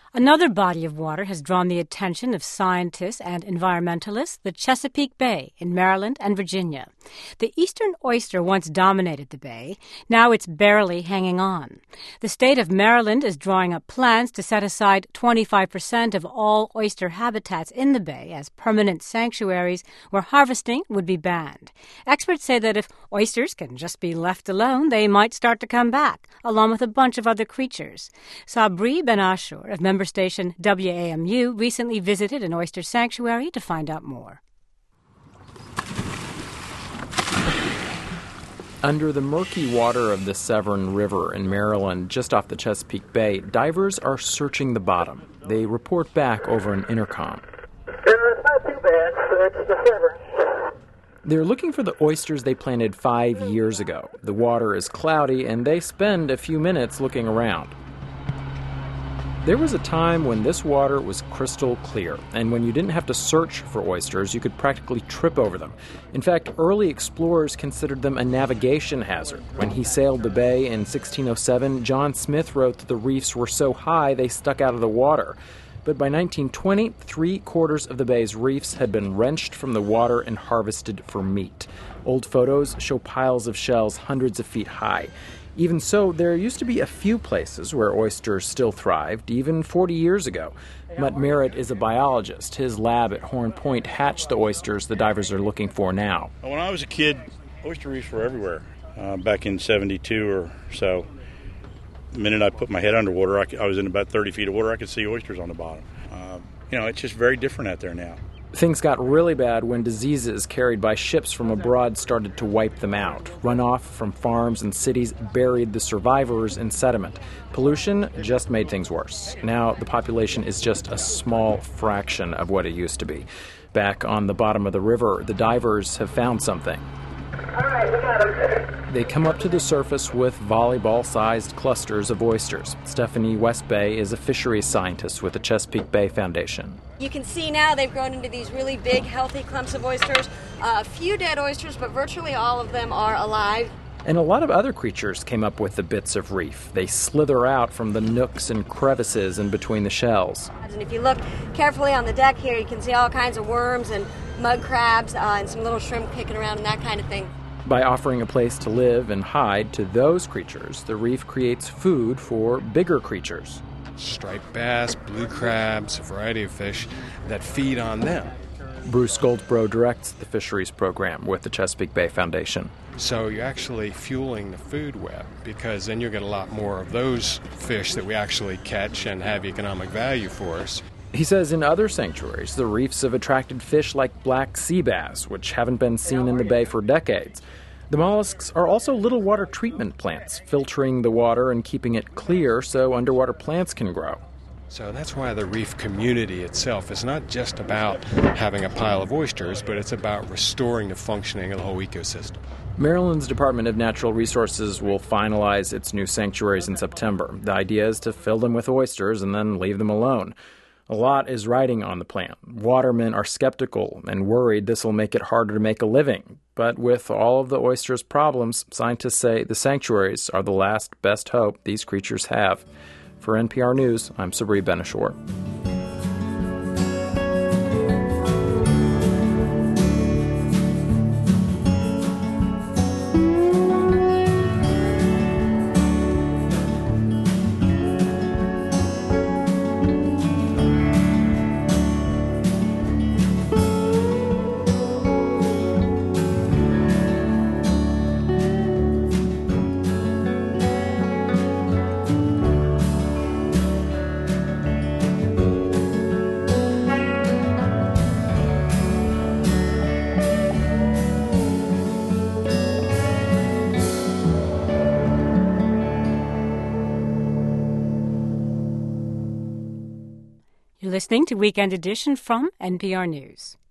Another body of water has drawn the attention of scientists and environmentalists, the Chesapeake Bay in Maryland and Virginia. The eastern oyster once dominated the bay. Now it's barely hanging on. The state of Maryland is drawing up plans to set aside 25% of all oyster habitats in the bay as permanent sanctuaries where harvesting would be banned. Experts say that if oysters can just be left alone, they might start to come back, along with a bunch of other creatures. Sabri Ben-Ashur of member station WAMU recently visited an oyster sanctuary to find out more. Under the murky water of the Severn River in Maryland, just off the Chesapeake Bay, divers are searching the bottom. They report back over an intercom. It's not too bad. It's the Severn. They're looking for the oysters they planted 5 years ago. The water is cloudy, and they spend a few minutes looking around. There was a time when this water was crystal clear, and when you didn't have to search for oysters, you could practically trip over them. In fact, early explorers considered them a navigation hazard. When he sailed the bay in 1607, John Smith wrote that the reefs were so high they stuck out of the water. But by 1920, 3/4 of the bay's reefs had been wrenched from the water and harvested for meat. Old photos show piles of shells hundreds of feet high. Even so, there used to be a few places where oysters still thrived, even 40 years ago. Mutt Merritt is a biologist. His lab at Horn Point hatched the oysters the divers are looking for now. When I was a kid, oyster reefs were everywhere. Back in 72 or so, the minute I put my head underwater, I was in about 30 feet of water, I could see oysters on the bottom. It's just very different out there now. Things got really bad when diseases carried by ships from abroad started to wipe them out. Runoff from farms and cities buried the survivors in sediment. Pollution just made things worse. Now the population is just a small fraction of what it used to be. Back on the bottom of the river, the divers have found something. All right, we got them. They come up to the surface with volleyball-sized clusters of oysters. Stephanie Westbay is a fisheries scientist with the Chesapeake Bay Foundation. You can see now they've grown into these really big, healthy clumps of oysters. A few dead oysters, but virtually all of them are alive. And a lot of other creatures came up with the bits of reef. They slither out from the nooks and crevices in between the shells. And if you look carefully on the deck here, you can see all kinds of worms and mud crabs and some little shrimp kicking around and that kind of thing. By offering a place to live and hide to those creatures, the reef creates food for bigger creatures. Striped bass, blue crabs, a variety of fish that feed on them. Bruce Goldsboro directs the fisheries program with the Chesapeake Bay Foundation. So you're actually fueling the food web, because then you'll get a lot more of those fish that we actually catch and have economic value for us. He says in other sanctuaries, the reefs have attracted fish like black sea bass, which haven't been seen in the bay for decades. The mollusks are also little water treatment plants, filtering the water and keeping it clear so underwater plants can grow. So that's why the reef community itself is not just about having a pile of oysters, but it's about restoring the functioning of the whole ecosystem. Maryland's Department of Natural Resources will finalize its new sanctuaries in September. The idea is to fill them with oysters and then leave them alone. A lot is riding on the plan. Watermen are skeptical and worried this will make it harder to make a living. But with all of the oysters' problems, scientists say the sanctuaries are the last best hope these creatures have. For NPR News, I'm Sabri Ben-Ashur. You're listening to Weekend Edition from NPR News.